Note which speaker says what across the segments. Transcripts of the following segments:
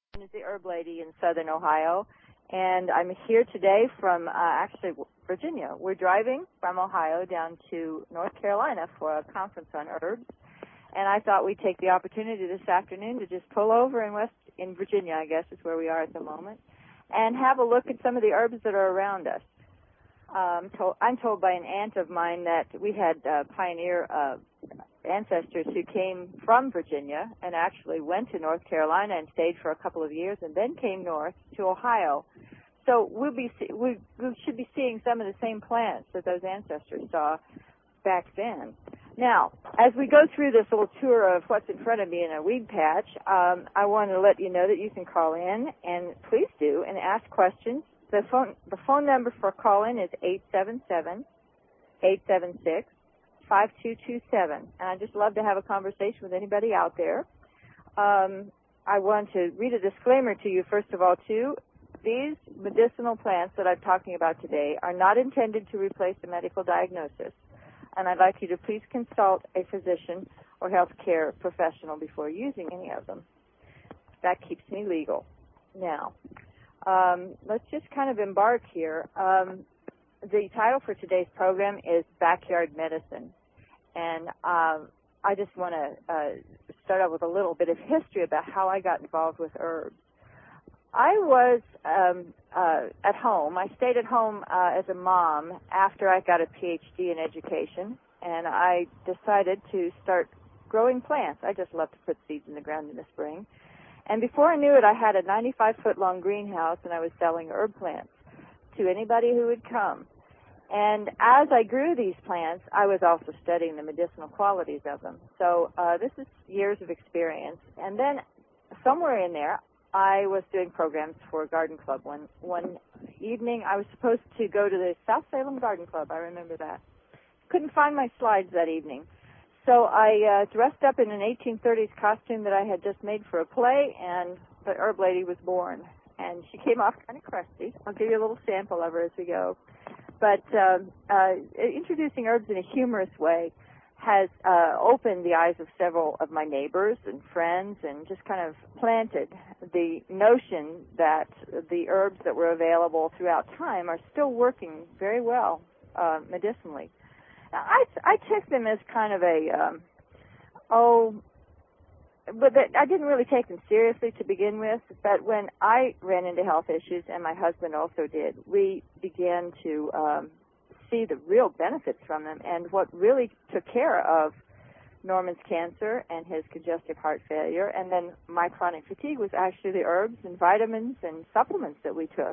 Speaker 1: Is the Herb Lady in Southern Ohio, and I'm here today from actually Virginia. We're driving from Ohio down to North Carolina for a conference on herbs, and I thought we'd take the opportunity this afternoon to just pull over in Virginia, I guess is where we are at the moment, and have a look at some of the herbs that are around us. I'm told by an aunt of mine that we had pioneer ancestors who came from Virginia and actually went to North Carolina and stayed for a couple of years and then came north to Ohio. So we should be seeing some of the same plants that those ancestors saw back then. Now, as we go through this little tour of what's in front of me in a weed patch, I want to let you know that you can call in, and please do, and ask questions. The phone number for call-in is 877-876-5227, and I'd just love to have a conversation with anybody out there. I want to read a disclaimer to you, first of all, too. These medicinal plants that I'm talking about today are not intended to replace a medical diagnosis, and I'd like you to please consult a physician or health care professional before using any of them. That keeps me legal. Now, let's just kind of embark here. The title for today's program is Backyard Medicine, and I just want to start out with a little bit of history about how I got involved with herbs. I was at home. I stayed at home as a mom after I got a PhD in education, and I decided to start growing plants. I just love to put seeds in the ground in the spring. And before I knew it, I had a 95-foot-long greenhouse, and I was selling herb plants to anybody who would come. And as I grew these plants, I was also studying the medicinal qualities of them. So this is years of experience. And then somewhere in there, I was doing programs for a garden club. One evening, I was supposed to go to the South Salem Garden Club. I remember that. Couldn't find my slides that evening. So I dressed up in an 1830s costume that I had just made for a play, and the Herb Lady was born. And she came off kind of crusty. I'll give you a little sample of her as we go. But introducing herbs in a humorous way has opened the eyes of several of my neighbors and friends, and just kind of planted the notion that the herbs that were available throughout time are still working very well medicinally. I took them as kind of but I didn't really take them seriously to begin with. But when I ran into health issues, and my husband also did, we began to see the real benefits from them. And what really took care of Norman's cancer and his congestive heart failure, and then my chronic fatigue, was actually the herbs and vitamins and supplements that we took.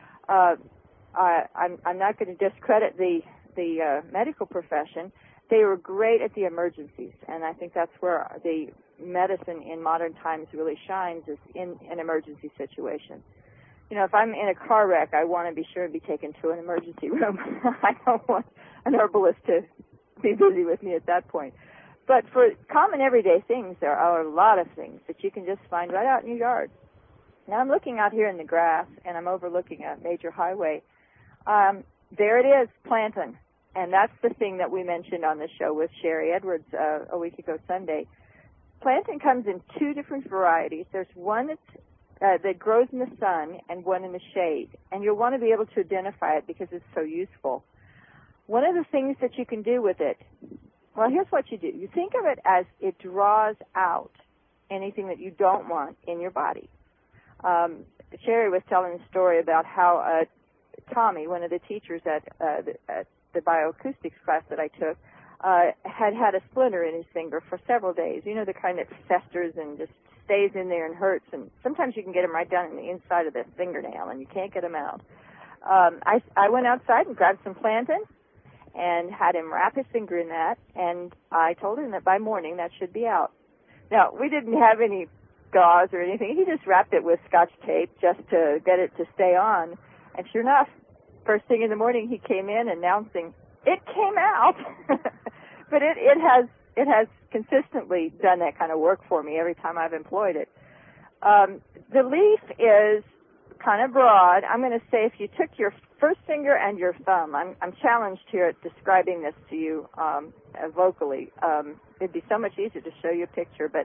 Speaker 1: I'm not going to discredit the medical profession. They were great at the emergencies, and I think that's where the medicine in modern times really shines, is in an emergency situation. You know, if I'm in a car wreck, I want to be sure to be taken to an emergency room. I don't want an herbalist to be busy with me at that point. But for common everyday things, there are a lot of things that you can just find right out in your yard. Now, I'm looking out here in the grass, and I'm overlooking a major highway. There it is, plantain. And that's the thing that we mentioned on the show with Sherry Edwards a week ago Sunday. Plantain comes in two different varieties. There's one that grows in the sun and one in the shade. And you'll want to be able to identify it because it's so useful. One of the things that you can do with it, well, here's what you do. You think of it as it draws out anything that you don't want in your body. Sherry was telling a story about how Tommy, one of the teachers at the bioacoustics class that I took, had a splinter in his finger for several days. You know, the kind that festers and just stays in there and hurts, and sometimes you can get them right down in the inside of the fingernail, and you can't get them out. I went outside and grabbed some plantain and had him wrap his finger in that, and I told him that by morning that should be out. Now, we didn't have any gauze or anything. He just wrapped it with Scotch tape just to get it to stay on, and sure enough, first thing in the morning, he came in announcing, "It came out." But it has consistently done that kind of work for me every time I've employed it. The leaf is kind of broad. I'm going to say if you took your first finger and your thumb, I'm challenged here at describing this to you vocally. It'd be so much easier to show you a picture, but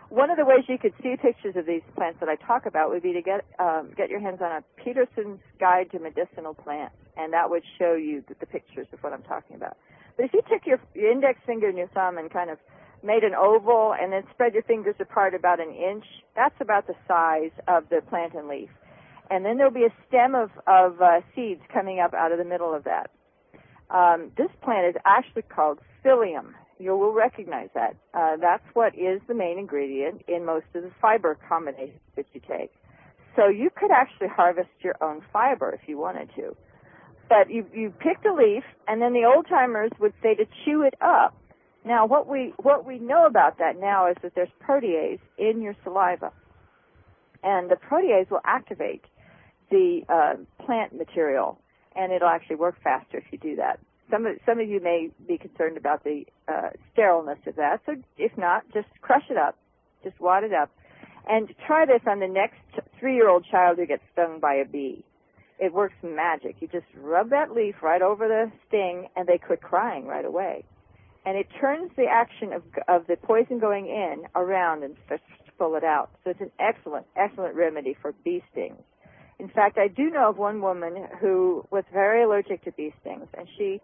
Speaker 1: One of the ways you could see pictures of these plants that I talk about would be to get your hands on a Peterson's Guide to Medicinal Plants, and that would show you the pictures of what I'm talking about. But if you took your index finger and your thumb and kind of made an oval and then spread your fingers apart about an inch, that's about the size of the plantain leaf. And then there'll be a stem of seeds coming up out of the middle of that. This plant is actually called psyllium. You will recognize that. That's what is the main ingredient in most of the fiber combinations that you take. So you could actually harvest your own fiber if you wanted to. But you pick the leaf, and then the old-timers would say to chew it up. Now, what we know about that now is that there's protease in your saliva, and the protease will activate the plant material, and it'll actually work faster if you do that. Some of you may be concerned about the sterileness of that, so if not, just crush it up, just wad it up, and try this on the next 3-year-old child who gets stung by a bee. It works magic. You just rub that leaf right over the sting, and they quit crying right away. And it turns the action of the poison going in around and starts to pull it out. So it's an excellent, excellent remedy for bee stings. In fact, I do know of one woman who was very allergic to bee stings, and she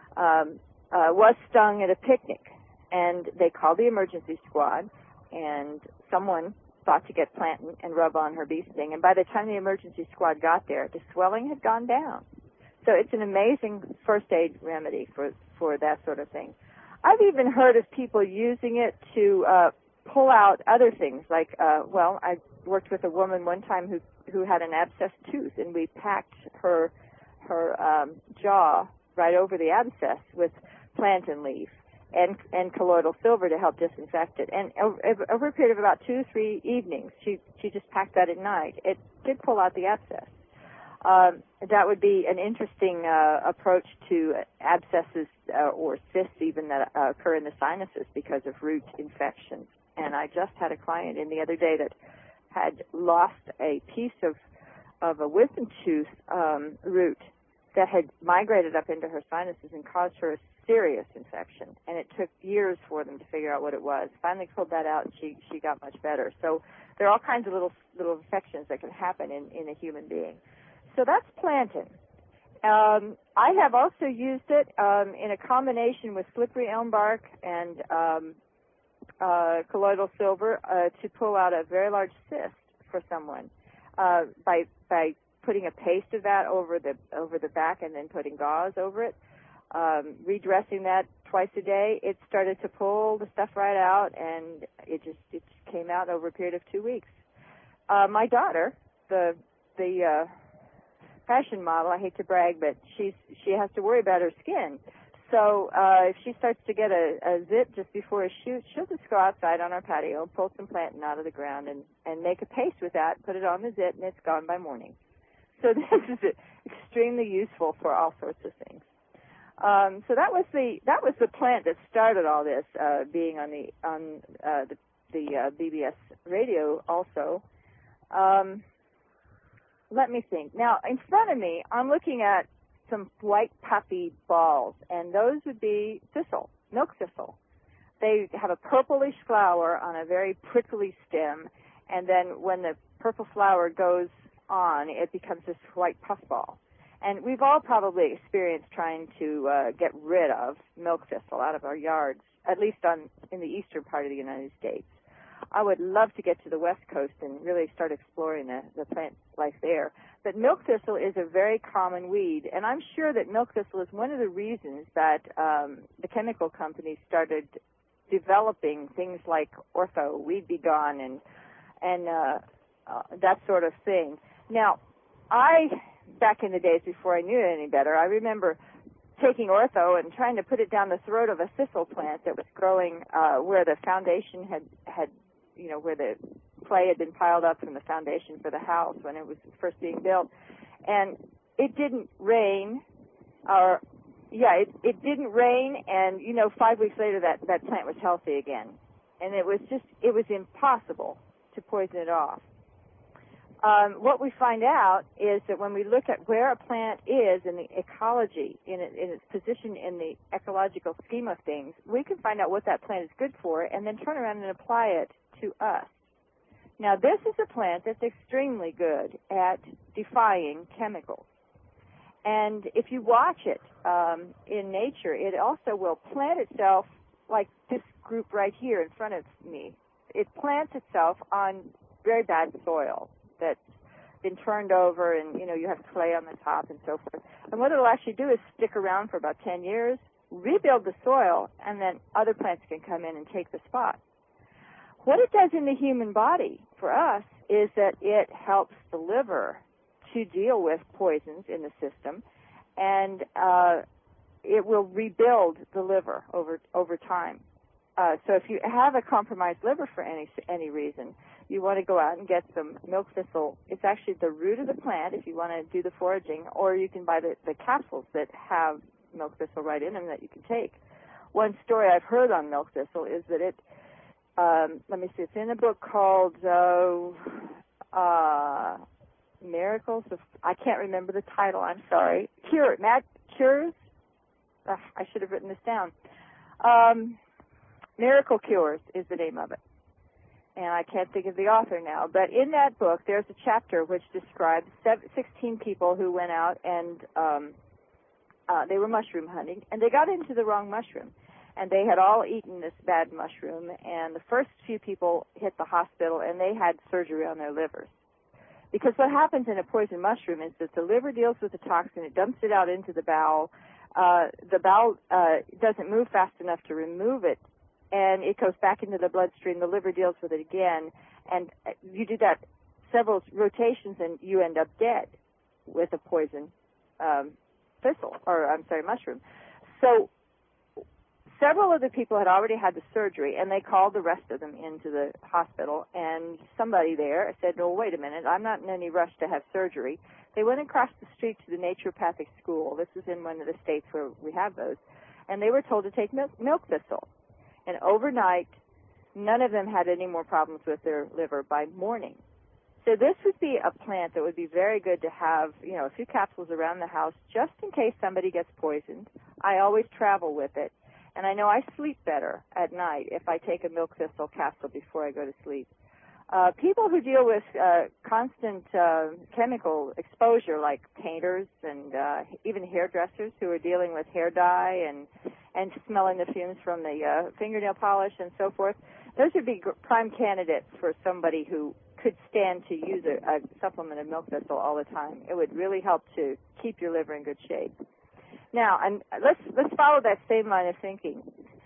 Speaker 1: was stung at a picnic. And they called the emergency squad, and someone thought to get plantain and rub on her bee sting. And by the time the emergency squad got there, the swelling had gone down. So it's an amazing first aid remedy for that sort of thing. I've even heard of people using it to pull out other things, like, I worked with a woman one time who had an abscessed tooth, and we packed her jaw right over the abscess with plantain leaf and colloidal silver to help disinfect it. And over a period of about 2 or 3 evenings, she just packed that at night. It did pull out the abscess. That would be an interesting approach to abscesses or cysts even that occur in the sinuses because of root infections. And I just had a client in the other day that had lost a piece of a wisdom tooth root that had migrated up into her sinuses and caused her a serious infection. And it took years for them to figure out what it was. Finally pulled that out, and she got much better. So there are all kinds of little infections that can happen in a human being. So that's plantain. I have also used it in a combination with slippery elm bark and colloidal silver to pull out a very large cyst for someone by putting a paste of that over the back and then putting gauze over it, redressing that twice a day. It started to pull the stuff right out, and it came out over a period of 2 weeks. My daughter, the fashion model, I hate to brag, but she has to worry about her skin. So if she starts to get a zit just before a shoot, she'll just go outside on our patio, pull some plantain out of the ground, and make a paste with that, put it on the zit, and it's gone by morning. So this is extremely useful for all sorts of things. So that was the plant that started all this, being on the BBS radio also. Let me think. Now, in front of me, I'm looking at some white poppy balls, and those would be thistle, milk thistle. They have a purplish flower on a very prickly stem, and then when the purple flower goes on, it becomes this white puffball. And we've all probably experienced trying to get rid of milk thistle out of our yards, at least in the eastern part of the United States. I would love to get to the West Coast and really start exploring the plant life there. But milk thistle is a very common weed, and I'm sure that milk thistle is one of the reasons that the chemical companies started developing things like Ortho, Weed Be Gone, and that sort of thing. Now, back in the days before I knew any better, I remember taking Ortho and trying to put it down the throat of a thistle plant that was growing where the foundation had where the clay had been piled up from the foundation for the house when it was first being built. And it didn't rain, it didn't rain, and 5 weeks later that plant was healthy again. And it was impossible to poison it off. What we find out is that when we look at where a plant is in the ecology, in its position in the ecological scheme of things, we can find out what that plant is good for and then turn around and apply it to us. Now, this is a plant that's extremely good at defying chemicals. And if you watch it in nature, it also will plant itself like this group right here in front of me. It plants itself on very bad soil that's been turned over, and, you know, you have clay on the top and so forth. And what it'll actually do is stick around for about 10 years, rebuild the soil, and then other plants can come in and take the spot. What it does in the human body for us is that it helps the liver to deal with poisons in the system, and it will rebuild the liver over time. So if you have a compromised liver for any reason, you want to go out and get some milk thistle. It's actually the root of the plant if you want to do the foraging, or you can buy the capsules that have milk thistle right in them that you can take. One story I've heard on milk thistle is that it, let me see, it's in a book called Miracles of, I can't remember the title, I'm sorry. Cures? I should have written this down. Miracle Cures is the name of it. And I can't think of the author now. But in that book, there's a chapter which describes 16 people who went out and they were mushroom hunting, and they got into the wrong mushroom. And they had all eaten this bad mushroom, and the first few people hit the hospital, and they had surgery on their livers. Because what happens in a poison mushroom is that the liver deals with the toxin, it dumps it out into the bowel. The bowel doesn't move fast enough to remove it, and it goes back into the bloodstream. The liver deals with it again, and you do that several rotations, and you end up dead with a poison mushroom. So several of the people had already had the surgery, and they called the rest of them into the hospital, and somebody there said, "Oh, wait a minute, I'm not in any rush to have surgery." They went across the street to the naturopathic school. This is in one of the states where we have those, and they were told to take milk thistle. And overnight, none of them had any more problems with their liver by morning. So this would be a plant that would be very good to have, you know, a few capsules around the house just in case somebody gets poisoned. I always travel with it. And I know I sleep better at night if I take a milk thistle capsule before I go to sleep. People who deal with constant chemical exposure, like painters and even hairdressers who are dealing with hair dye and smelling the fumes from the fingernail polish and so forth, those would be prime candidates for somebody who could stand to use a supplement of milk thistle all the time. It would really help to keep your liver in good shape. Now, and let's follow that same line of thinking.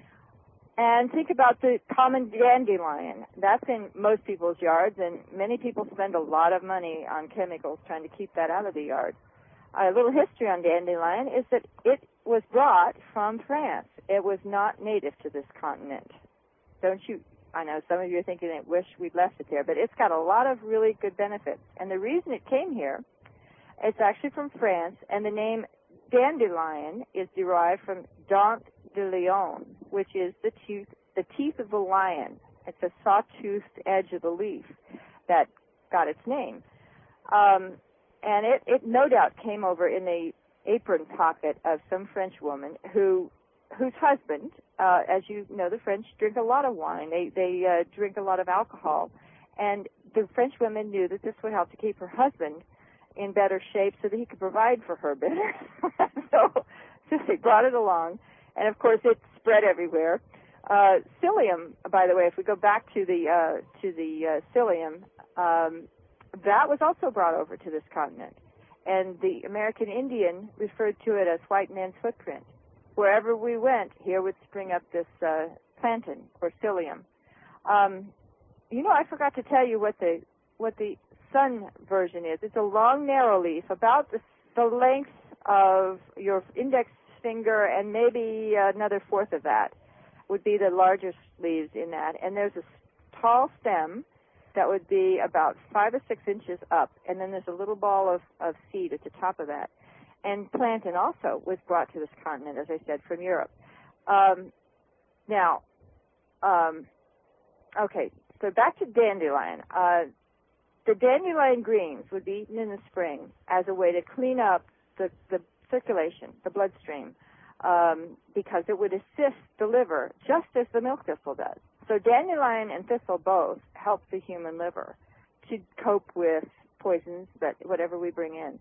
Speaker 1: And think about the common dandelion. That's in most people's yards, and many people spend a lot of money on chemicals trying to keep that out of the yard. A little history on dandelion is that it was brought from France. It was not native to this continent. Don't you? I know some of you are thinking, I wish we'd left it there, but it's got a lot of really good benefits. And the reason it came here, it's actually from France, and the name dandelion is derived from dent de lion, which is the teeth of the lion. It's a sawtoothed edge of the leaf that got its name. And it no doubt came over in the apron pocket of some French woman whose husband, as you know, the French drink a lot of wine. They drink a lot of alcohol. And the French women knew that this would help to keep her husband in better shape so that he could provide for her better. So they brought it along. And, of course, it spread everywhere. Psyllium, by the way, if we go back to the psyllium, that was also brought over to this continent. And the American Indian referred to it as white man's footprint. Wherever we went, here would spring up this plantain, or psyllium. You know, I forgot to tell you what the sun version is. It's a long, narrow leaf, about the length of your index finger, and maybe another fourth of that would be the largest leaves in that. And there's a tall stem that would be about 5 or 6 inches up, and then there's a little ball of seed at the top of that. And plantain also was brought to this continent, as I said, from Europe. Okay, so back to dandelion. The dandelion greens would be eaten in the spring as a way to clean up the circulation, the bloodstream, because it would assist the liver just as the milk thistle does. So dandelion and thistle both help the human liver to cope with poisons, that whatever we bring in.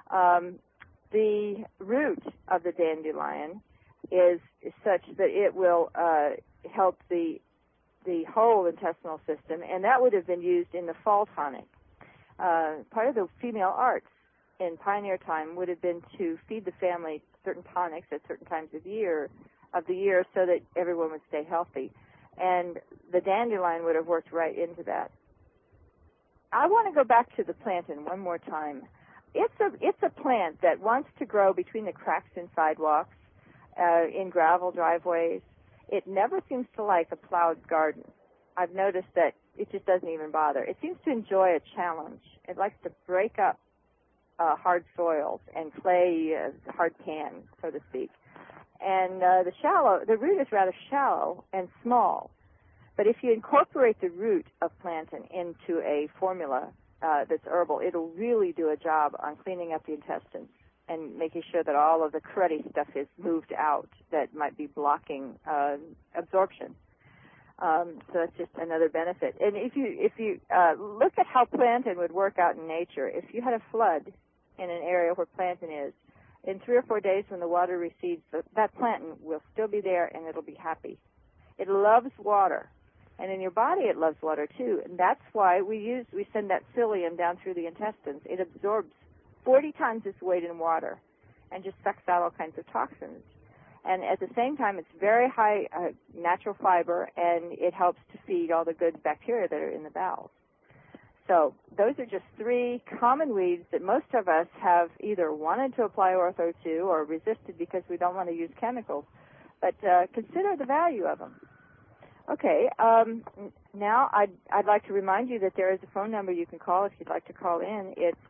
Speaker 1: The root of the dandelion is such that it will help the whole intestinal system, and that would have been used in the fall tonic. Part of the female arts in pioneer time would have been to feed the family certain tonics at certain times of the year so that everyone would stay healthy. And the dandelion would have worked right into that. I want to go back to the plantain one more time. It's a plant that wants to grow between the cracks in sidewalks, in gravel driveways. It never seems to like a plowed garden. I've noticed that it just doesn't even bother. It seems to enjoy a challenge. It likes to break up hard soils and clay, hard pan, so to speak. And the root is rather shallow and small. But if you incorporate the root of plantain into a formula that's herbal, it'll really do a job on cleaning up the intestines and making sure that all of the cruddy stuff is moved out that might be blocking absorption. So that's just another benefit. And if you look at how plantain would work out in nature, if you had a flood in an area where plantain is, in 3 or 4 days when the water recedes, that plantain will still be there and it'll be happy. It loves water. And in your body it loves water too. And that's why we send that psyllium down through the intestines. It absorbs 40 times its weight in water and just sucks out all kinds of toxins. And at the same time, it's very high natural fiber, and it helps to feed all the good bacteria that are in the bowels. So those are just 3 common weeds that most of us have either wanted to apply ortho to or resisted because we don't want to use chemicals. But consider the value of them. Okay, now I'd like to remind you that there is a phone number you can call if you'd like to call in. It's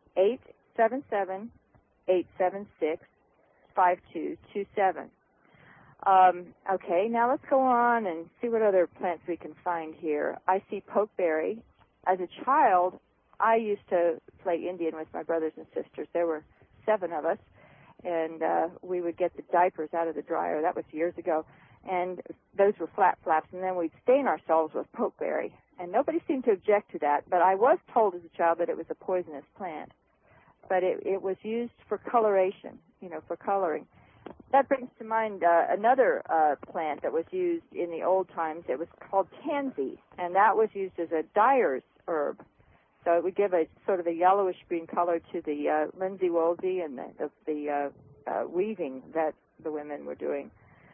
Speaker 1: 877-876-5227. Okay, now let's go on and see what other plants we can find here. I see pokeberry. As a child, I used to play Indian with my brothers and sisters. There were 7 of us, and we would get the diapers out of the dryer. That was years ago. And those were flat flaps, and then we'd stain ourselves with pokeberry. And nobody seemed to object to that, but I was told as a child that it was a poisonous plant. But it was used for coloration, for coloring. That brings to mind another plant that was used in the old times. It was called tansy, and that was used as a dyer's herb. So it would give a sort of a yellowish-green color to the linsey woolsey and the weaving that the women were doing.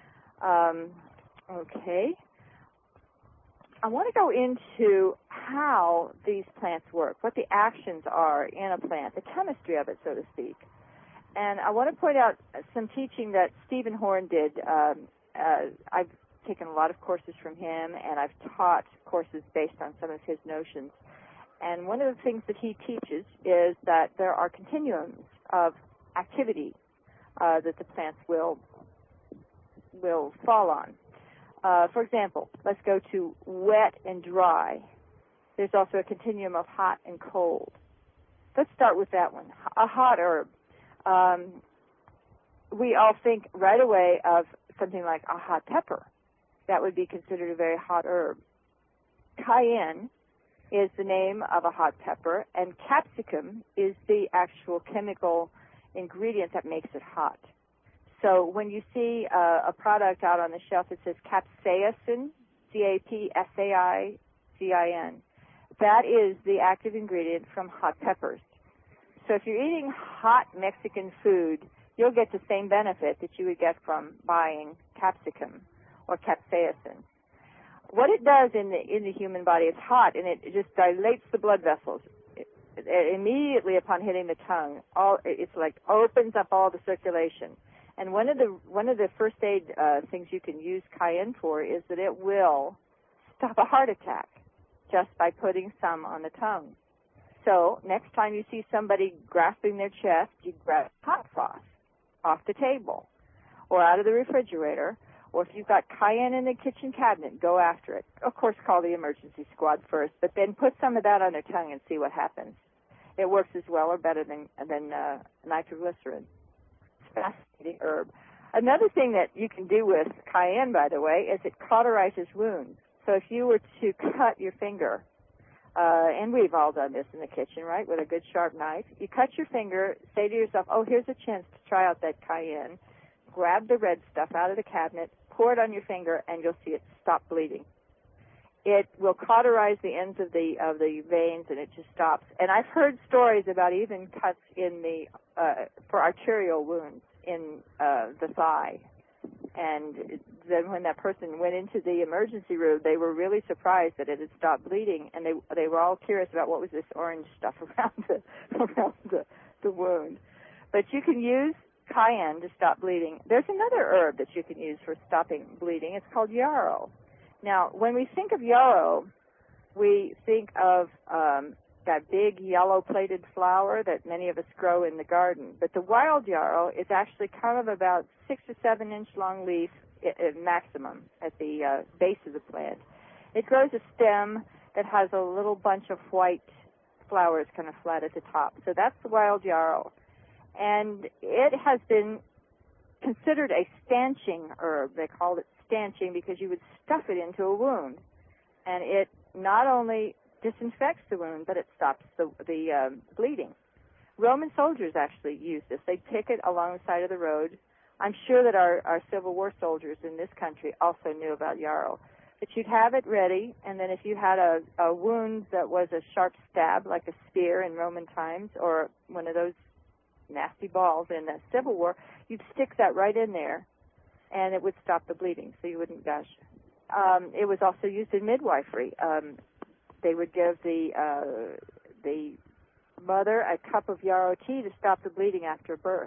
Speaker 1: Okay. I want to go into how these plants work, what the actions are in a plant, the chemistry of it, so to speak. And I want to point out some teaching that Stephen Horn did. I've taken a lot of courses from him, and I've taught courses based on some of his notions. And one of the things that he teaches is that there are continuums of activity that the plants will fall on. For example, let's go to wet and dry. There's also a continuum of hot and cold. Let's start with that one. A hot herb. We all think right away of something like a hot pepper. That would be considered a very hot herb. Cayenne is the name of a hot pepper, and capsicum is the actual chemical ingredient that makes it hot. So when you see a product out on the shelf that says capsaicin, C-A-P-S-A-I-C-I-N, that is the active ingredient from hot peppers. So if you're eating hot Mexican food, you'll get the same benefit that you would get from buying capsicum or capsaicin. What it does in the human body, it's hot, and it just dilates the blood vessels. It immediately upon hitting the tongue, it's like opens up all the circulation. And one of the first aid things you can use cayenne for is that it will stop a heart attack just by putting some on the tongue. So next time you see somebody grasping their chest, you grab hot sauce off the table or out of the refrigerator, or if you've got cayenne in the kitchen cabinet, go after it. Of course, call the emergency squad first, but then put some of that on their tongue and see what happens. It works as well or better than nitroglycerin. It's a fascinating herb. Another thing that you can do with cayenne, by the way, is it cauterizes wounds. So if you were to cut your finger, and we've all done this in the kitchen, right, with a good sharp knife, you cut your finger, say to yourself, oh, here's a chance to try out that cayenne, grab the red stuff out of the cabinet, pour it on your finger, and you'll see it stop bleeding. It will cauterize the ends of the veins, and it just stops. And I've heard stories about even cuts in the for arterial wounds in the thigh. And then when that person went into the emergency room, they were really surprised that it had stopped bleeding, and they were all curious about what was this orange stuff around the wound. But you can use cayenne to stop bleeding. There's another herb that you can use for stopping bleeding. It's called yarrow. Now, when we think of yarrow, we think of that big yellow-plated flower that many of us grow in the garden. But the wild yarrow is actually kind of about 6 to 7 inch long leaf maximum at the base of the plant. It grows a stem that has a little bunch of white flowers kind of flat at the top. So that's the wild yarrow. And it has been considered a stanching herb. They called it stanching because you would stuff it into a wound. And it not only disinfects the wound, but it stops the bleeding. Roman soldiers actually used this. They'd pick it along the side of the road. I'm sure that our Civil War soldiers in this country also knew about yarrow. But you'd have it ready, and then if you had a wound that was a sharp stab, like a spear in Roman times, or one of those nasty balls in the Civil War, you'd stick that right in there, and it would stop the bleeding, so you wouldn't gush. It was also used in midwifery. They would give the mother a cup of yarrow tea to stop the bleeding after birth.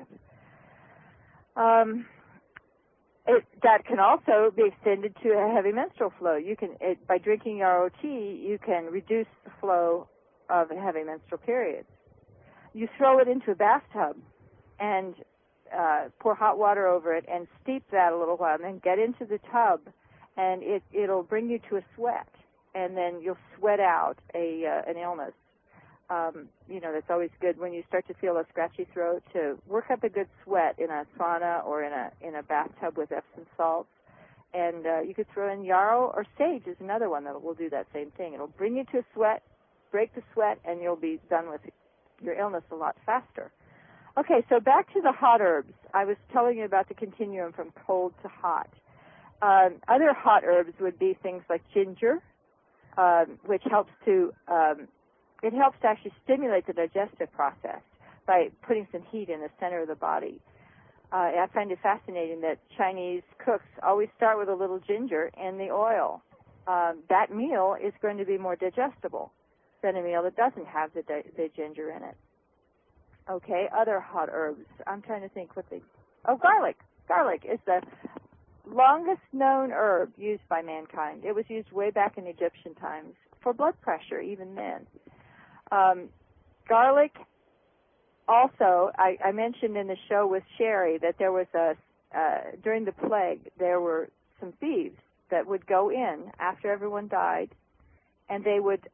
Speaker 1: That can also be extended to a heavy menstrual flow. By drinking yarrow tea, you can reduce the flow of heavy menstrual periods. You throw it into a bathtub and pour hot water over it and steep that a little while, and then get into the tub, and it'll bring you to a sweat, and then you'll sweat out an illness. That's always good when you start to feel a scratchy throat, to work up a good sweat in a sauna or in a bathtub with Epsom salts. And you could throw in yarrow, or sage is another one that will do that same thing. It'll bring you to a sweat, break the sweat, and you'll be done with your illness a lot faster. Okay, so back to the hot herbs. I was telling you about the continuum from cold to hot. Other hot herbs would be things like ginger, which helps to actually stimulate the digestive process by putting some heat in the center of the body. I find it fascinating that Chinese cooks always start with a little ginger in the oil. That meal is going to be more digestible than a meal that doesn't have the ginger in it. Okay, other hot herbs. I'm trying to think garlic. Garlic is the longest known herb used by mankind. It was used way back in Egyptian times for blood pressure, even then. Garlic also, I mentioned in the show with Sherry that there was during the plague, there were some thieves that would go in after everyone died, and they would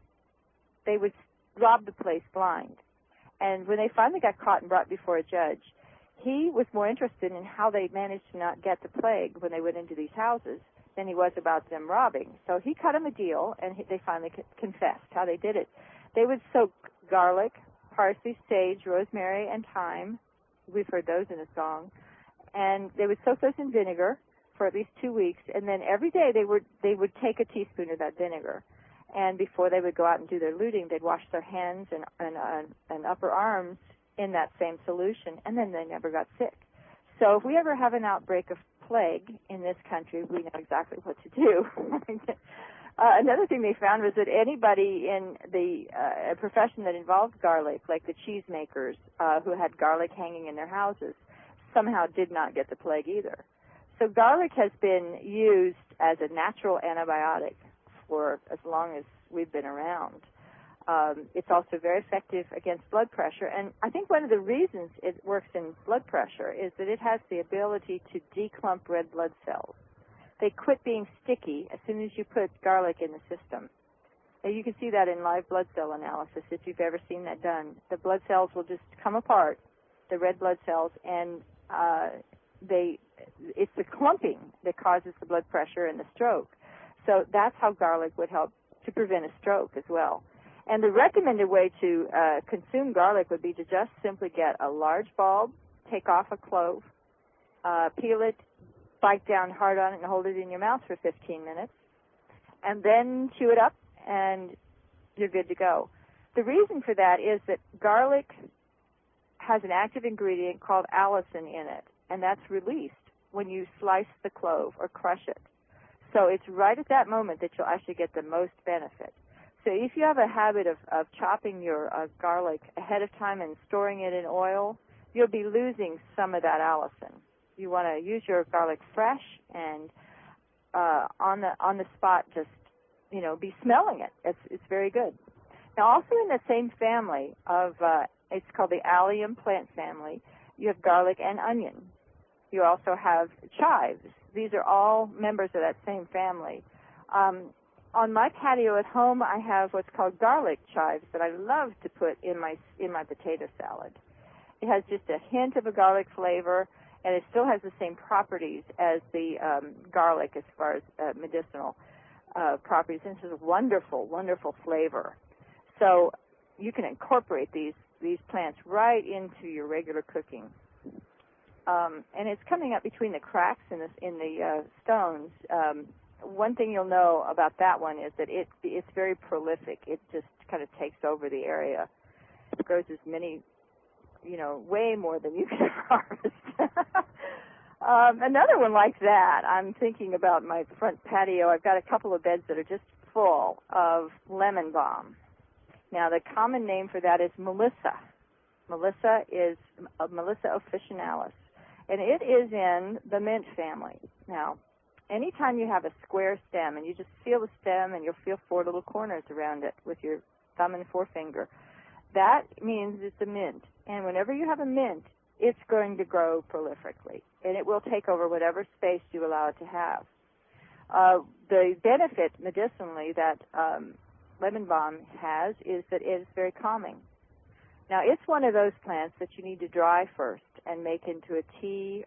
Speaker 1: rob the place blind. And when they finally got caught and brought before a judge, he was more interested in how they managed to not get the plague when they went into these houses than he was about them robbing. So he cut them a deal, and they finally confessed how they did it. They would soak garlic, parsley, sage, rosemary, and thyme. We've heard those in a song. And they would soak those in vinegar for at least 2 weeks, and then every day they would take a teaspoon of that vinegar. And before they would go out and do their looting, they'd wash their hands and upper arms in that same solution, and then they never got sick. So if we ever have an outbreak of plague in this country, we know exactly what to do. Another thing they found was that anybody in the profession that involved garlic, like the cheesemakers who had garlic hanging in their houses, somehow did not get the plague either. So garlic has been used as a natural antibiotic for as long as we've been around. It's also very effective against blood pressure. And I think one of the reasons it works in blood pressure is that it has the ability to declump red blood cells. They quit being sticky as soon as you put garlic in the system. And you can see that in live blood cell analysis if you've ever seen that done. The blood cells will just come apart, the red blood cells, and it's the clumping that causes the blood pressure and the stroke. So that's how garlic would help to prevent a stroke as well. And the recommended way to consume garlic would be to just simply get a large bulb, take off a clove, peel it, bite down hard on it, and hold it in your mouth for 15 minutes, and then chew it up, and you're good to go. The reason for that is that garlic has an active ingredient called allicin in it, and that's released when you slice the clove or crush it. So it's right at that moment that you'll actually get the most benefit. So if you have a habit of chopping your garlic ahead of time and storing it in oil, you'll be losing some of that allicin. You want to use your garlic fresh and on the spot, just be smelling it. It's very good. Now, also in the same family of it's called the allium plant family, you have garlic and onion. You also have chives. These are all members of that same family. On my patio at home, I have what's called garlic chives that I love to put in my potato salad. It has just a hint of a garlic flavor, and it still has the same properties as the garlic as far as medicinal properties. And it's a wonderful, wonderful flavor. So you can incorporate these plants right into your regular cooking. And it's coming up between the cracks in the stones. One thing you'll know about that one is that it's very prolific. It just kind of takes over the area. It grows as many, way more than you can harvest. Another one like that, I'm thinking about my front patio. I've got a couple of beds that are just full of lemon balm. Now, the common name for that is Melissa. Melissa is Melissa officinalis, and it is in the mint family. Now, anytime you have a square stem, and you just feel the stem, and you'll feel 4 little corners around it with your thumb and forefinger, that means it's a mint. And whenever you have a mint, it's going to grow prolifically, and it will take over whatever space you allow it to have. The benefit medicinally that lemon balm has is that it is very calming. Now, it's one of those plants that you need to dry first and make into a tea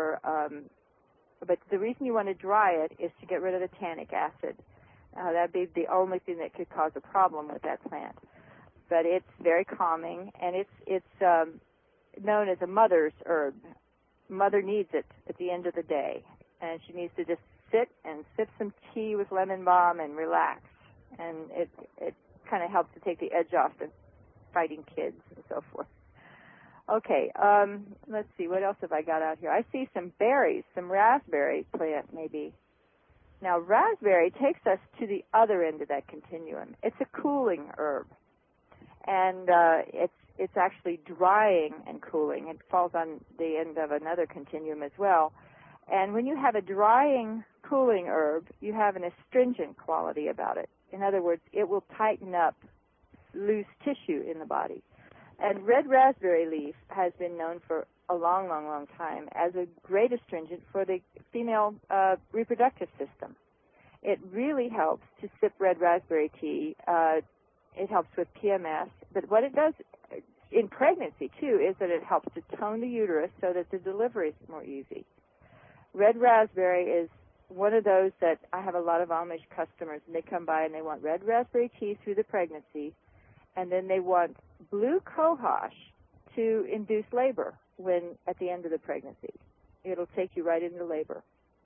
Speaker 1: but the reason you want to dry it is to get rid of the tannic acid. That'd be the only thing that could cause a problem with that plant. But it's very calming, and it's known as a mother's herb. Mother needs it at the end of the day, and she needs to just sit and sip some tea with lemon balm and relax. And it kind of helps to take the edge off the fighting kids and so forth. Okay, let's see, what else have I got out here? I see some berries, some raspberry plant maybe. Now, raspberry takes us to the other end of that continuum. It's a cooling herb, and it's actually drying and cooling. It falls on the end of another continuum as well. And when you have a drying, cooling herb, you have an astringent quality about it. In other words, it will tighten up loose tissue in the body. And red raspberry leaf has been known for a long, long, long time as a great astringent for the female reproductive system. It really helps to sip red raspberry tea. It helps with PMS. But what it does in pregnancy, too, is that it helps to tone the uterus so that the delivery is more easy. Red raspberry is one of those that I have a lot of Amish customers, and they come by and they want red raspberry tea through the pregnancy, and then they want blue cohosh to induce labor at the end of the pregnancy. It'll take you right into labor.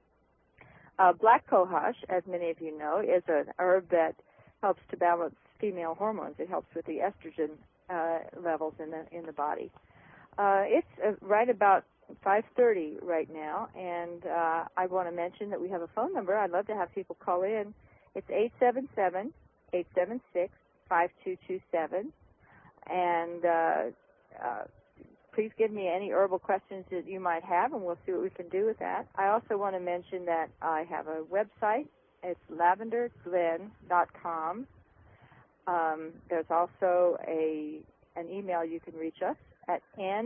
Speaker 1: Black cohosh, as many of you know, is an herb that helps to balance female hormones. It helps with the estrogen levels in the body. It's right about 5:30 right now, and I want to mention that we have a phone number. I'd love to have people call in. It's 877-876-5227, and please give me any herbal questions that you might have, and we'll see what we can do with that. I also want to mention that I have a website. It's lavenderglen.com. There's also an email you can reach us at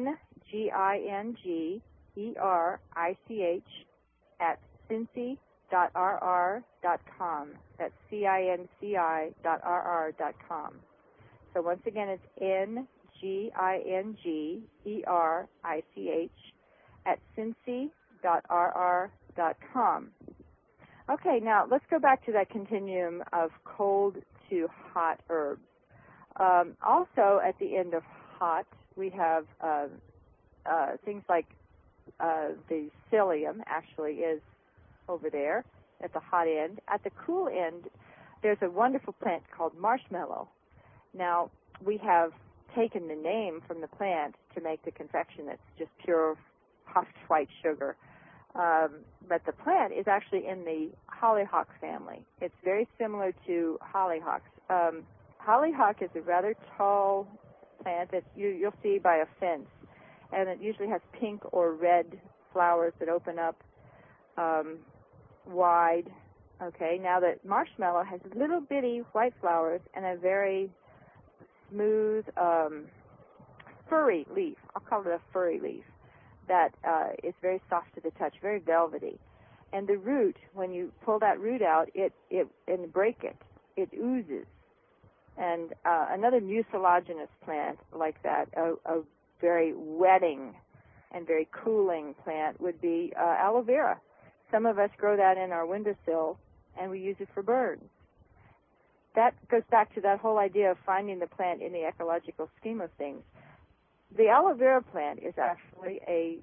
Speaker 1: ngingerich@cincy.rr.com. That's cinci.rr.com. So once again, it's ngingerich@cincy.rr.com. Okay, now let's go back to that continuum of cold to hot herbs. Also, at the end of hot, we have things like the psyllium actually is over there at the hot end. At the cool end, there's a wonderful plant called marshmallow. Now, we have taken the name from the plant to make the confection that's just pure puffed white sugar. But the plant is actually in the hollyhock family. It's very similar to hollyhocks. Hollyhock is a rather tall plant that you'll see by a fence, and it usually has pink or red flowers that open up wide. Okay, now that marshmallow has little bitty white flowers and a very smooth, furry leaf. I'll call it a furry leaf that is very soft to the touch, very velvety. And the root, when you pull that root out, and break it, it oozes. And another mucilaginous plant like that, a very wetting and very cooling plant would be aloe vera. Some of us grow that in our windowsill, and we use it for burns. That goes back to that whole idea of finding the plant in the ecological scheme of things. The aloe vera plant is actually a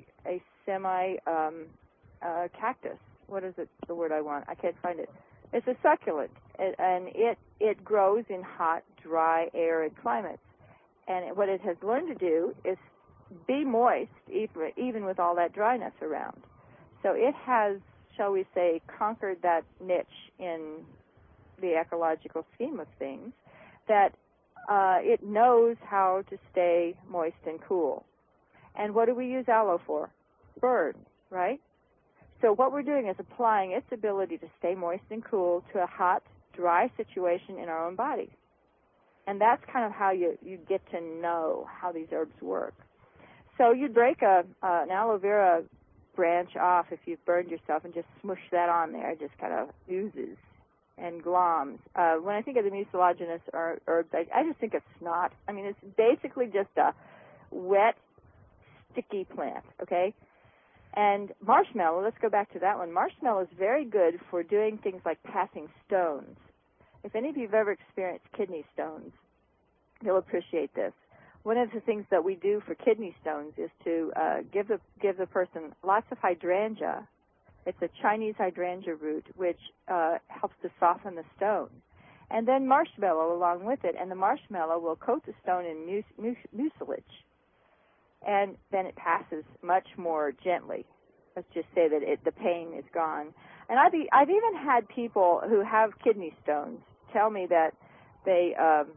Speaker 1: semi-cactus. What is it, the word I want? I can't find it. It's a succulent, and it grows in hot, dry, arid climates. And what it has learned to do is be moist, even with all that dryness around. So it has, shall we say, conquered that niche in the ecological scheme of things, that it knows how to stay moist and cool. And what do we use aloe for? Burns, right? So what we're doing is applying its ability to stay moist and cool to a hot, dry situation in our own bodies. And that's kind of how you get to know how these herbs work. So you'd break an aloe vera branch off if you've burned yourself and just smush that on there. It just kind of oozes and gloms. When I think of the mucilaginous herbs, I just think of snot. I mean, it's basically just a wet, sticky plant, okay? And marshmallow, let's go back to that one. Marshmallow is very good for doing things like passing stones. If any of you have ever experienced kidney stones, you'll appreciate this. One of the things that we do for kidney stones is to give the person lots of hydrangea. It's a Chinese hydrangea root, which helps to soften the stone. And then marshmallow along with it, and the marshmallow will coat the stone in mucilage. And then it passes much more gently. Let's just say that the pain is gone. And I've even had people who have kidney stones tell me that they,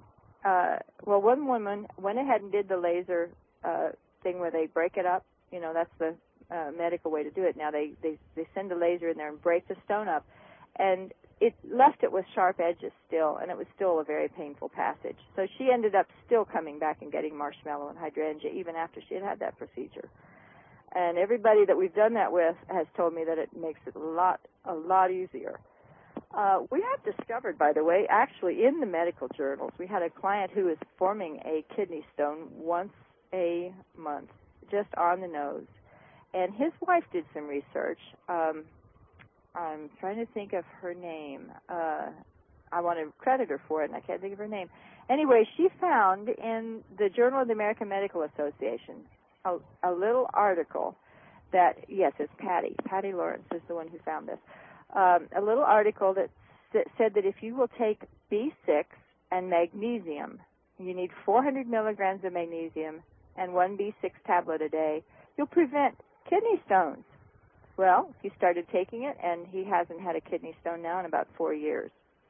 Speaker 1: one woman went ahead and did the laser thing where they break it up. You know, that's the medical way to do it. Now they send a laser in there and break the stone up, and it left it with sharp edges still, and it was still a very painful passage. So she ended up still coming back and getting marshmallow and hydrangea even after she had that procedure. And everybody that we've done that with has told me that it makes it a lot easier. We have discovered, by the way, actually in the medical journals, we had a client who is forming a kidney stone once a month, just on the nose. And his wife did some research. I'm trying to think of her name. I want to credit her for it, and I can't think of her name. Anyway, she found in the Journal of the American Medical Association a little article that, yes, it's Patty. Patty Lawrence is the one who found this. A little article that said that if you will take B6 and magnesium, you need 400 milligrams of magnesium and one B6 tablet a day, you'll prevent kidney stones. Well, he started taking it, and he hasn't had a kidney stone now in about 4 years.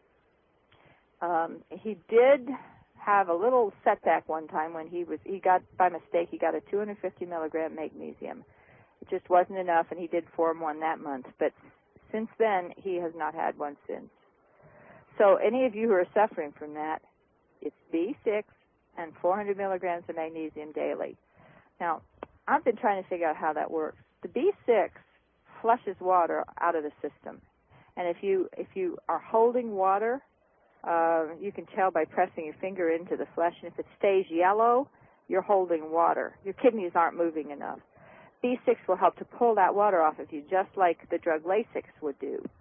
Speaker 1: He did have a little setback one time when he got, by mistake, he got a 250 milligram magnesium. It just wasn't enough, and he did form one that month. But since then, he has not had one since. So any of you who are suffering from that, it's B6 and 400 milligrams of magnesium daily. Now, I've been trying to figure out how that works. The B6 flushes water out of the system. And if you are holding water, you can tell by pressing your finger into the flesh, and if it stays yellow, you're holding water. Your kidneys aren't moving enough. B6 will help to pull that water off of you, just like the drug Lasix would do.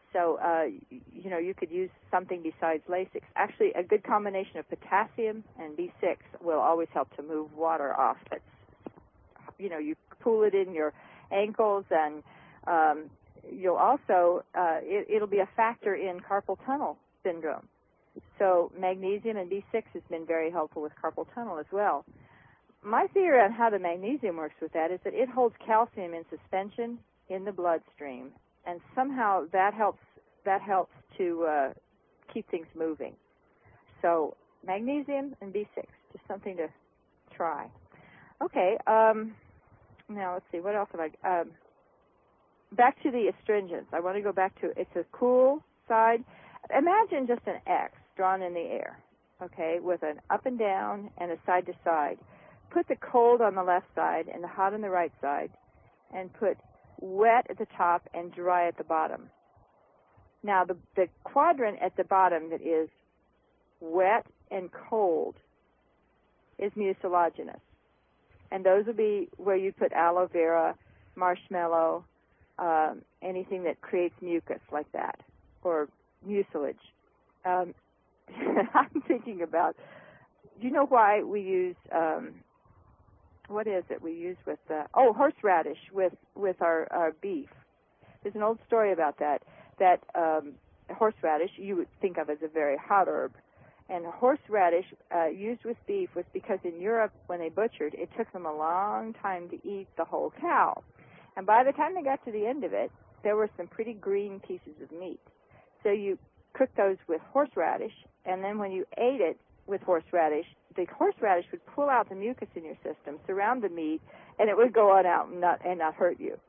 Speaker 1: So, you could use something besides Lasix. Actually, a good combination of potassium and B6 will always help to move water off. That's, you pool it in your ankles, and you'll also, it'll be a factor in carpal tunnel syndrome. So magnesium and B6 has been very helpful with carpal tunnel as well. My theory on how the magnesium works with that is that it holds calcium in suspension in the bloodstream, and somehow that helps to keep things moving. So magnesium and B6, just something to try. Okay, now let's see, what else have I... back to the astringents. I want to go back to, it's a cool side. Imagine just an X drawn in the air, okay, with an up and down and a side to side. Put the cold on the left side and the hot on the right side, and put wet at the top and dry at the bottom. Now, the quadrant at the bottom that is wet and cold is mucilaginous. And those will be where you put aloe vera, marshmallow, anything that creates mucus like that, or mucilage. I'm thinking about, do you know why we use, what is it we use with, horseradish with our beef. There's an old story about that horseradish you would think of as a very hot herb. And horseradish used with beef was because in Europe, when they butchered, it took them a long time to eat the whole cow. And by the time they got to the end of it, there were some pretty green pieces of meat. So you cook those with horseradish, and then when you ate it with horseradish, the horseradish would pull out the mucus in your system, surround the meat, and it would go on out and not hurt you.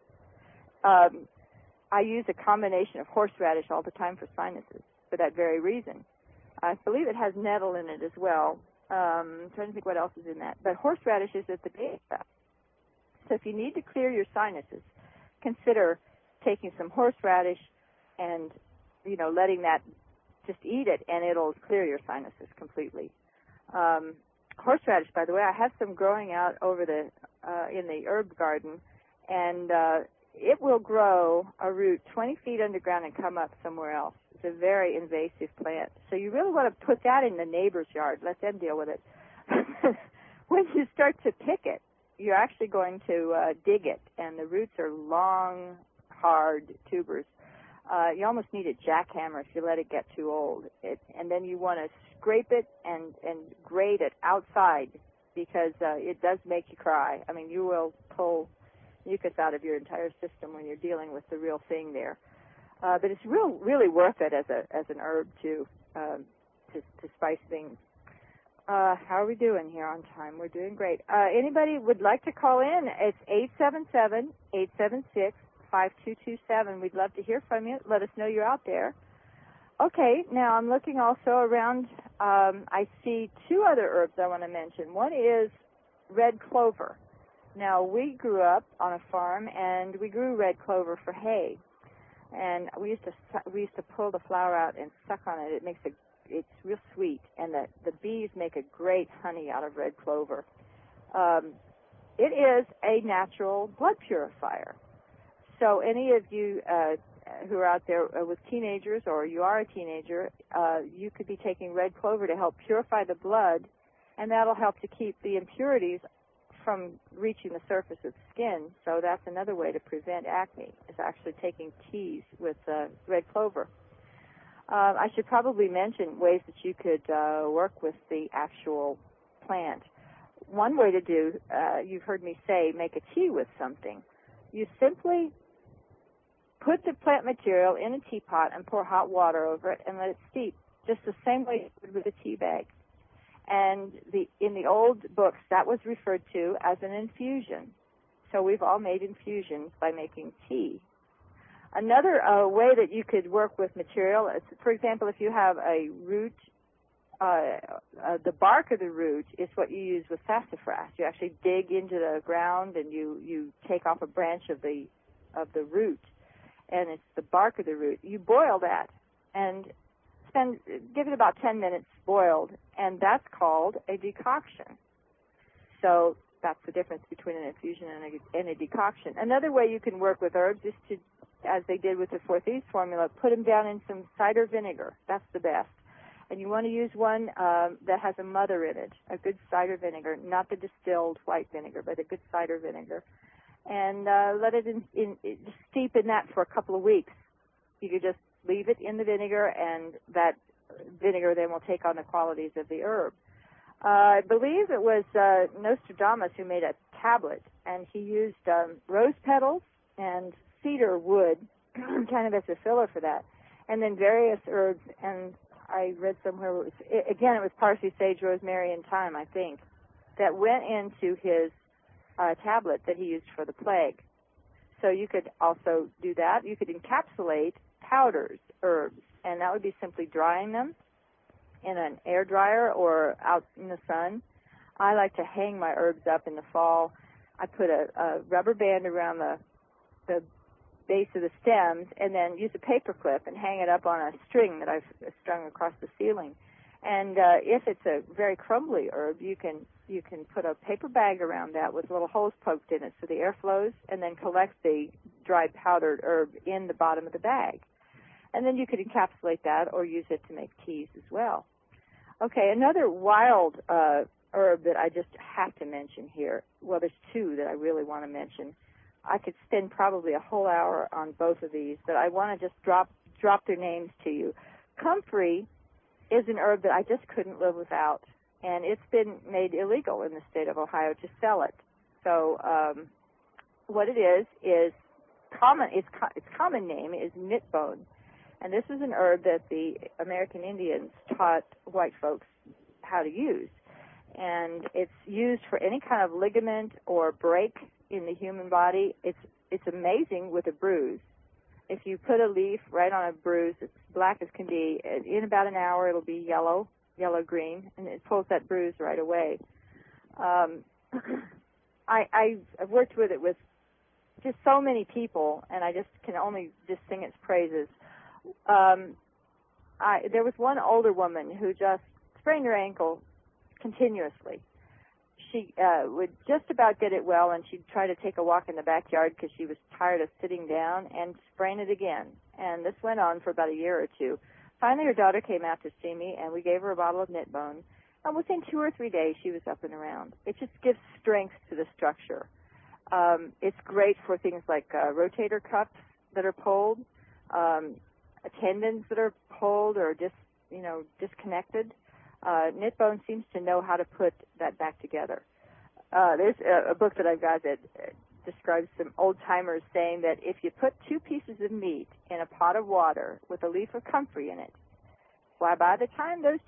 Speaker 1: I use a combination of horseradish all the time for sinuses for that very reason. I believe it has nettle in it as well. I'm trying to think what else is in that. But horseradish is at the base of that. So if you need to clear your sinuses, consider taking some horseradish and, letting that, just eat it, and it'll clear your sinuses completely. Horseradish, by the way, I have some growing out over in the herb garden, and it will grow a root 20 feet underground and come up somewhere else. It's a very invasive plant. So you really want to put that in the neighbor's yard. Let them deal with it. When you start to pick it, you're actually going to dig it, and the roots are long, hard tubers. You almost need a jackhammer if you let it get too old. And then you want to scrape it and grate it outside, because it does make you cry. I mean, you will pull mucus out of your entire system when you're dealing with the real thing there. But it's really worth it as an herb to spice things. How are we doing here on time? We're doing great. Anybody would like to call in? It's 877-876-5227. We'd love to hear from you. Let us know you're out there. Okay, now I'm looking also around. I see two other herbs I want to mention. One is red clover. Now, we grew up on a farm, and we grew red clover for hay. And we used to pull the flower out and suck on it. It's real sweet, and the bees make a great honey out of red clover. It is a natural blood purifier. So any of you who are out there with teenagers, or you are a teenager, you could be taking red clover to help purify the blood, and that'll help to keep the impurities from reaching the surface of the skin. So that's another way to prevent acne, is actually taking teas with red clover. I should probably mention ways that you could work with the actual plant. One way to do, you've heard me say, make a tea with something. You simply put the plant material in a teapot and pour hot water over it and let it steep, just the same way you would with a tea bag. And in the old books, that was referred to as an infusion. So we've all made infusions by making tea. Another way that you could work with material is, for example, if you have a root, the bark of the root is what you use with sassafras. You actually dig into the ground and you take off a branch of the root, and it's the bark of the root. You boil that and give it about 10 minutes boiled, and that's called a decoction. So that's the difference between an infusion and a decoction. Another way you can work with herbs is to as they did with the 4 Thieves formula, put them down in some cider vinegar. That's the best. And you want to use one that has a mother in it, a good cider vinegar, not the distilled white vinegar, but a good cider vinegar. And let it steep in that for a couple of weeks. You could just leave it in the vinegar, and that vinegar then will take on the qualities of the herb. I believe it was Nostradamus who made a tablet, and he used rose petals and cedar wood kind of as a filler for that, and then various herbs. And I read somewhere, it was parsley, sage, rosemary, and thyme, I think, that went into his tablet that he used for the plague. So you could also do that. You could encapsulate powders, herbs, and that would be simply drying them in an air dryer or out in the sun. I like to hang my herbs up in the fall. I put a rubber band around the base of the stems and then use a paper clip and hang it up on a string that I've strung across the ceiling. And if it's a very crumbly herb, you can put a paper bag around that with little holes poked in it so the air flows, and then collect the dried powdered herb in the bottom of the bag. And then you could encapsulate that or use it to make teas as well. Okay, another wild herb that I just have to mention here. Well, there's two that I really want to mention. I could spend probably a whole hour on both of these, but I want to just drop their names to you. Comfrey is an herb that I just couldn't live without, and it's been made illegal in the state of Ohio to sell it. So what it is common. Its common name is knitbone, and this is an herb that the American Indians taught white folks how to use. And it's used for any kind of ligament or break in the human body. It's amazing with a bruise. If you put a leaf right on a bruise, it's black as can be. In about an hour, it'll be yellow-green, and it pulls that bruise right away. I've worked with it with just so many people, and I just can only just sing its praises. There was one older woman who just sprained her ankle continuously. She would just about get it well, and she'd try to take a walk in the backyard because she was tired of sitting down, and sprain it again. And this went on for about a year or two. Finally, her daughter came out to see me, and we gave her a bottle of knitbone. And within 2 or 3 days, she was up and around. It just gives strength to the structure. It's great for things like rotator cuffs that are pulled, tendons that are pulled or disconnected. Knitbone seems to know how to put that back together. There's a book that I've got that describes some old-timers saying that if you put 2 pieces of meat in a pot of water with a leaf of comfrey in it, why, by the time that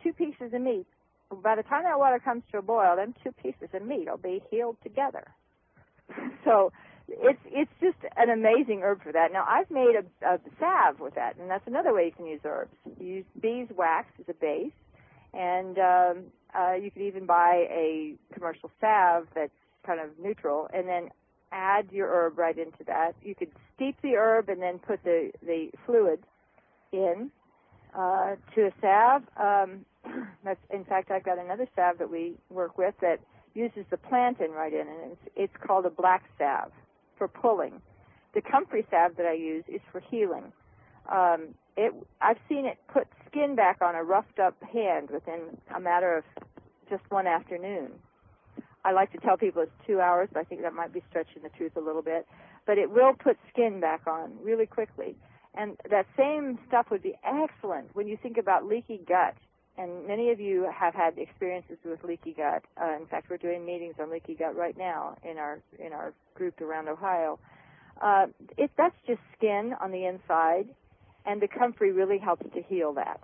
Speaker 1: water comes to a boil, them 2 pieces of meat will be healed together. So it's just an amazing herb for that. Now, I've made a salve with that, and that's another way you can use herbs. You use beeswax as a base, and you could even buy a commercial salve that's kind of neutral, and then add your herb right into that. You could steep the herb and then put the fluid in to a salve. In fact, I've got another salve that we work with that uses the plantain right in, and it's called a black salve for pulling. The comfrey salve that I use is for healing. I've seen it put skin back on a roughed-up hand within a matter of just one afternoon. I like to tell people it's 2 hours, but I think that might be stretching the truth a little bit. But it will put skin back on really quickly. And that same stuff would be excellent when you think about leaky gut. And many of you have had experiences with leaky gut. In fact, we're doing meetings on leaky gut right now in our group around Ohio. That's just skin on the inside, and the comfrey really helps to heal that.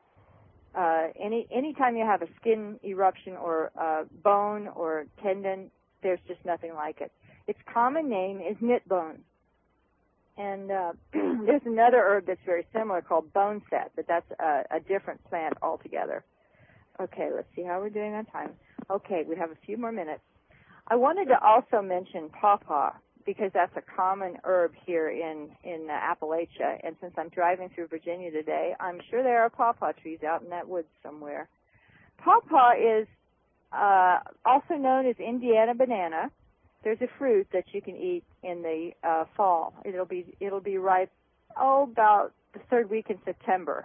Speaker 1: Anytime you have a skin eruption or bone or tendon, there's just nothing like it. Its common name is knitbone. And there's another herb that's very similar called boneset, but that's a different plant altogether. Okay, let's see how we're doing on time. Okay, we have a few more minutes. I wanted to also mention pawpaw, because that's a common herb here in Appalachia. And since I'm driving through Virginia today, I'm sure there are pawpaw trees out in that woods somewhere. Pawpaw is also known as Indiana banana. There's a fruit that you can eat in the fall. It'll be ripe, about the third week in September.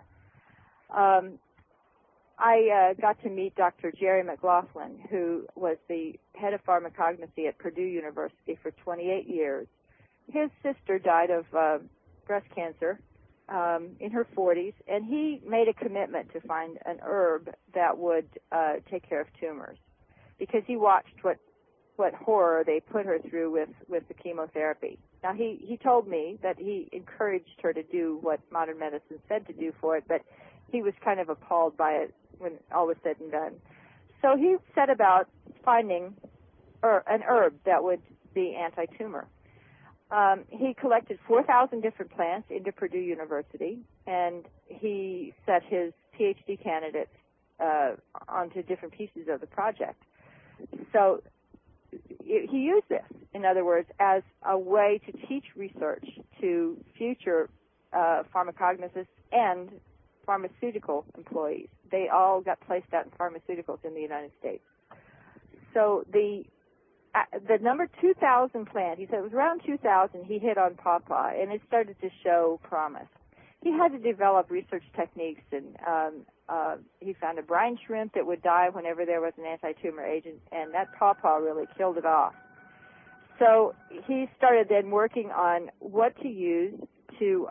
Speaker 1: I got to meet Dr. Jerry McLaughlin, who was the head of pharmacognosy at Purdue University for 28 years. His sister died of breast cancer in her 40s, and he made a commitment to find an herb that would take care of tumors, because he watched what horror they put her through with the chemotherapy. Now, he told me that he encouraged her to do what modern medicine said to do for it, but he was kind of appalled by it when all was said and done. So he set about finding an herb that would be anti-tumor. He collected 4,000 different plants into Purdue University, and he set his PhD candidates onto different pieces of the project. So he used this, in other words, as a way to teach research to future pharmacognosys and pharmaceutical employees. They all got placed out in pharmaceuticals in the United States. So the number 2,000 plant, he said it was around 2,000, he hit on pawpaw, and it started to show promise. He had to develop research techniques, and he found a brine shrimp that would die whenever there was an anti-tumor agent, and that pawpaw really killed it off. So he started then working on what to use to,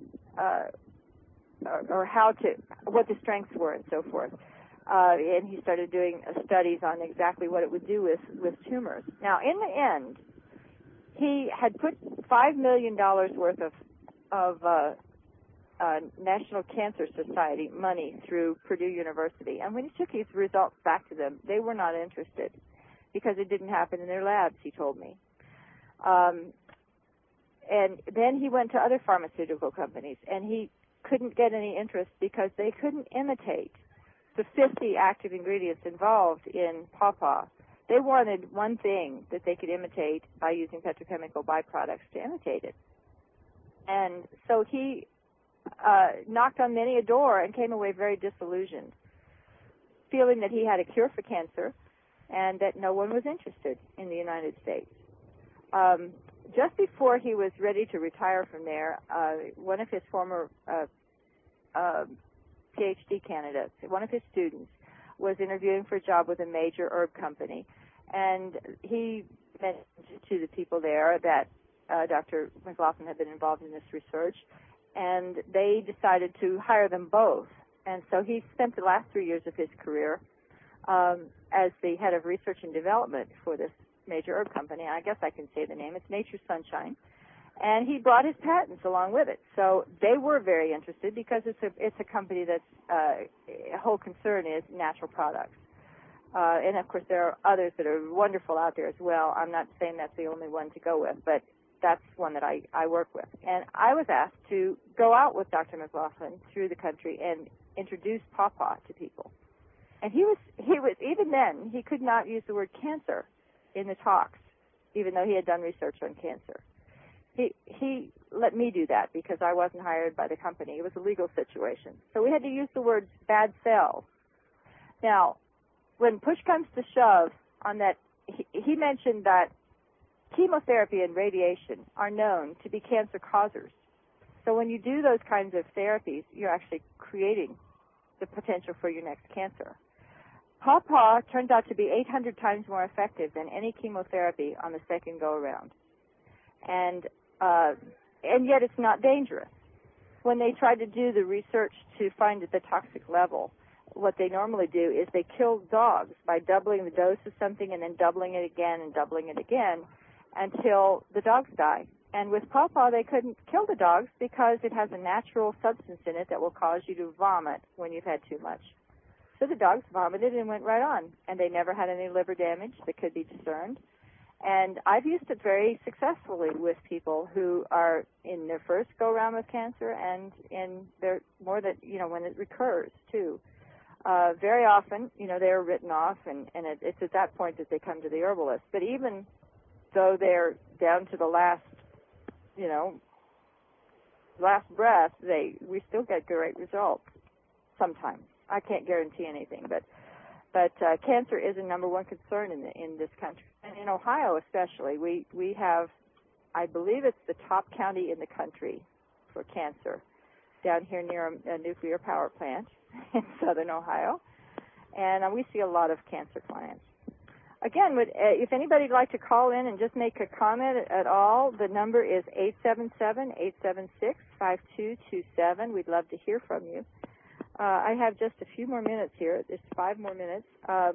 Speaker 1: what the strengths were and so forth. And he started doing studies on exactly what it would do with tumors. Now, in the end, he had put $5 million worth of National Cancer Society money through Purdue University. And when he took his results back to them, they were not interested because it didn't happen in their labs, he told me. And then he went to other pharmaceutical companies, and he couldn't get any interest because they couldn't imitate the 50 active ingredients involved in pawpaw. They wanted one thing that they could imitate by using petrochemical byproducts to imitate it. And so he knocked on many a door and came away very disillusioned, feeling that he had a cure for cancer and that no one was interested in the United States. Just before he was ready to retire from there, one of his former PhD candidates, one of his students, was interviewing for a job with a major herb company. And he mentioned to the people there that Dr. McLaughlin had been involved in this research, and they decided to hire them both. And so he spent the last 3 years of his career as the head of research and development for this major herb company. I guess I can say the name. It's Nature's Sunshine. And he brought his patents along with it. So they were very interested because it's a company that's whole concern is natural products. And, of course, there are others that are wonderful out there as well. I'm not saying that's the only one to go with, but that's one that I work with. And I was asked to go out with Dr. McLaughlin through the country and introduce pawpaw to people. And he was even then, he could not use the word cancer in the talks, even though he had done research on cancer. He let me do that because I wasn't hired by the company. It was a legal situation. So we had to use the word bad cells. Now, when push comes to shove on that, he mentioned that chemotherapy and radiation are known to be cancer causers. So when you do those kinds of therapies, you're actually creating the potential for your next cancer. Pawpaw turns out to be 800 times more effective than any chemotherapy on the second go-around. And yet it's not dangerous. When they try to do the research to find the toxic level, what they normally do is they kill dogs by doubling the dose of something and then doubling it again and doubling it again until the dogs die. And with pawpaw, they couldn't kill the dogs because it has a natural substance in it that will cause you to vomit when you've had too much. So the dogs vomited and went right on, and they never had any liver damage that could be discerned. And I've used it very successfully with people who are in their first go-around with cancer and in their more that, when it recurs, too. Very often, they're written off, and it's at that point that they come to the herbalist. But even though they're down to the last breath, we still get great results sometimes. I can't guarantee anything, but But cancer is a number one concern in this country, and in Ohio especially. We have, I believe it's the top county in the country for cancer, down here near a nuclear power plant in southern Ohio. And we see a lot of cancer clients. Again, if anybody'd like to call in and just make a comment at all, the number is 877-876-5227. We'd love to hear from you. I have just a few more minutes here. There's 5 more minutes.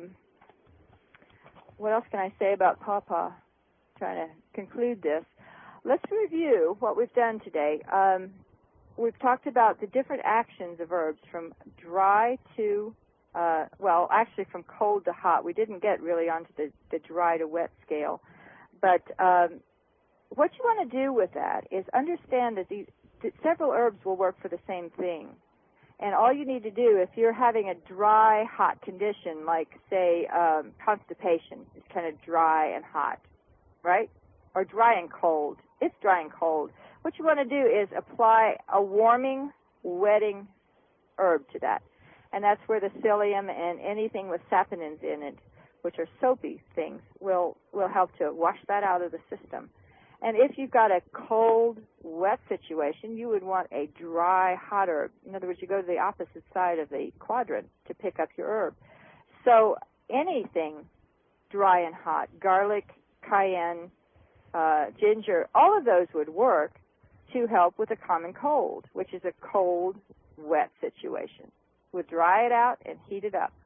Speaker 1: What else can I say about pawpaw? Trying to conclude this. Let's review what we've done today. We've talked about the different actions of herbs from dry to, actually from cold to hot. We didn't get really onto the dry to wet scale. But what you want to do with that is understand that several herbs will work for the same thing. And all you need to do, if you're having a dry, hot condition, like, say, constipation, it's kind of dry and hot, right? Or dry and cold. It's dry and cold. What you want to do is apply a warming, wetting herb to that. And that's where the psyllium and anything with saponins in it, which are soapy things, will help to wash that out of the system. And if you've got a cold, wet situation, you would want a dry, hot herb. In other words, you go to the opposite side of the quadrant to pick up your herb. So anything dry and hot, garlic, cayenne, ginger, all of those would work to help with a common cold, which is a cold, wet situation. We'll dry it out and heat it up.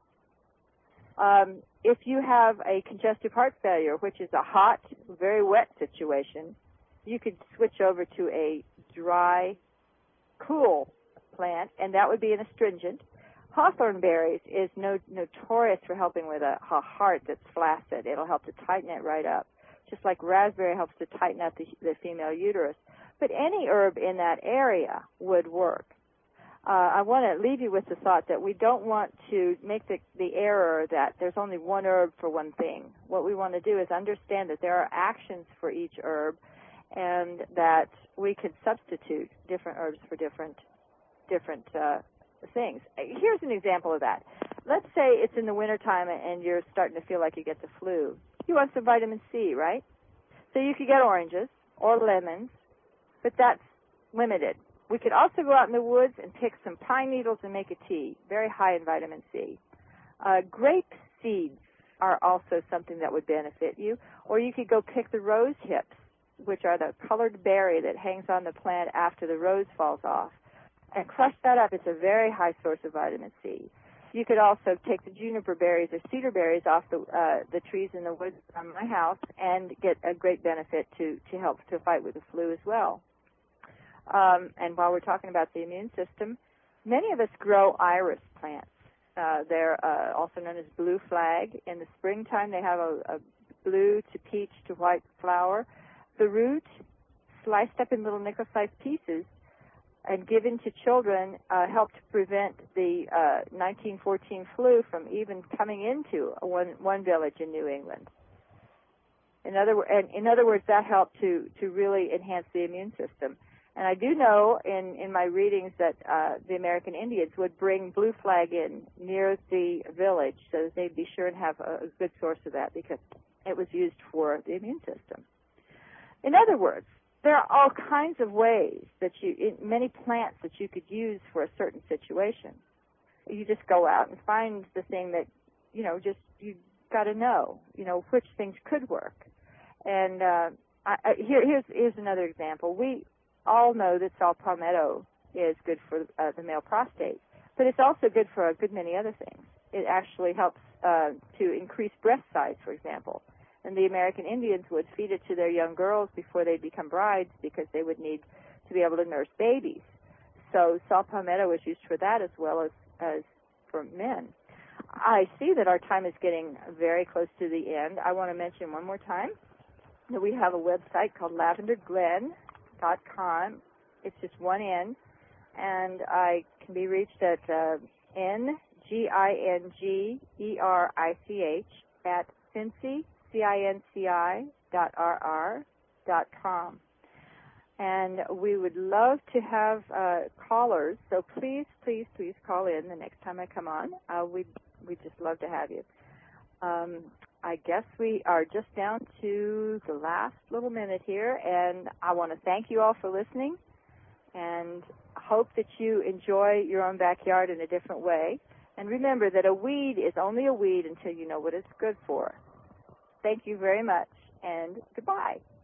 Speaker 1: If you have a congestive heart failure, which is a hot, very wet situation, you could switch over to a dry, cool plant, and that would be an astringent. Hawthorn berries is notorious for helping with a heart that's flaccid. It'll help to tighten it right up, just like raspberry helps to tighten up the female uterus. But any herb in that area would work. I want to leave you with the thought that we don't want to make the error that there's only one herb for one thing. What we want to do is understand that there are actions for each herb and that we can substitute different herbs for different things. Here's an example of that. Let's say it's in the wintertime and you're starting to feel like you get the flu. You want some vitamin C, right? So you could get oranges or lemons, but that's limited. We could also go out in the woods and pick some pine needles and make a tea, very high in vitamin C. Grape seeds are also something that would benefit you. Or you could go pick the rose hips, which are the colored berry that hangs on the plant after the rose falls off, and crush that up. It's a very high source of vitamin C. You could also take the juniper berries or cedar berries off the trees in the woods around my house and get a great benefit to help to fight with the flu as well. And while we're talking about the immune system, many of us grow iris plants. They're also known as blue flag. In the springtime, they have a blue to peach to white flower. The root, sliced up in little nickel-sized pieces and given to children, helped to prevent the 1914 flu from even coming into one village in New England. In other words, that helped to really enhance the immune system. And I do know in my readings that the American Indians would bring blue flag in near the village so that they'd be sure and have a good source of that because it was used for the immune system. In other words, there are all kinds of ways that many plants that you could use for a certain situation. You just go out and find the thing that, you got to know, which things could work. And here's another example. We all know that saw palmetto is good for the male prostate, but it's also good for a good many other things. It actually helps to increase breast size, for example. And the American Indians would feed it to their young girls before they become brides because they would need to be able to nurse babies. So saw palmetto is used for that as well as for men. I see that our time is getting very close to the end. I want to mention one more time that we have a website called lavenderdglen.com. It's just one N, and I can be reached at NGINGERICH at Cincy, CINCI.RR.com. And we would love to have callers, so please, please, please call in the next time I come on. We'd we'd just love to have you. I guess we are just down to the last little minute here, and I want to thank you all for listening, and hope that you enjoy your own backyard in a different way. And remember that a weed is only a weed until you know what it's good for. Thank you very much, and goodbye.